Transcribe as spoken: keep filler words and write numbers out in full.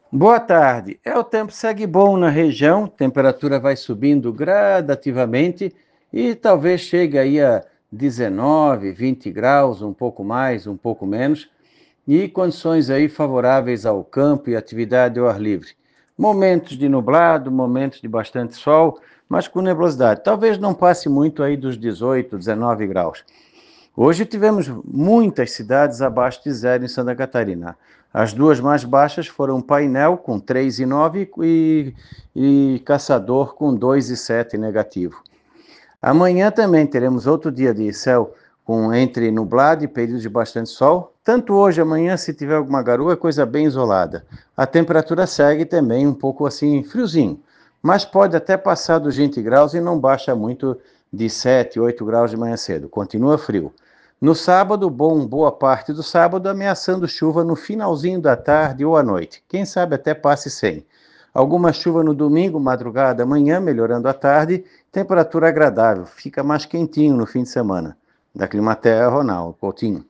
Boa tarde. É, o tempo segue bom na região, temperatura vai subindo gradativamente e talvez chegue aí a dezenove, vinte graus, um pouco mais, um pouco menos, e condições aí favoráveis ao campo e atividade ao ar livre. Momentos de nublado, momentos de bastante sol, mas com nebulosidade. Talvez não passe muito aí dos dezoito, dezenove graus. Hoje tivemos muitas cidades abaixo de zero em Santa Catarina. As duas mais baixas foram Painel, com três vírgula nove, e, e Caçador, com dois vírgula sete negativo. Amanhã também teremos outro dia de céu com entre nublado e períodos de bastante sol. Tanto hoje, amanhã, se tiver alguma garoa, é coisa bem isolada. A temperatura segue também um pouco assim, friozinho, mas pode até passar dos vinte graus e não baixa muito de sete, oito graus de manhã cedo. Continua frio. No sábado, bom, boa parte do sábado, ameaçando chuva no finalzinho da tarde ou à noite. Quem sabe até passe sem. Alguma chuva no domingo, madrugada, amanhã, melhorando à tarde. Temperatura agradável, fica mais quentinho no fim de semana. Da Climaterra, Ronaldo Coutinho.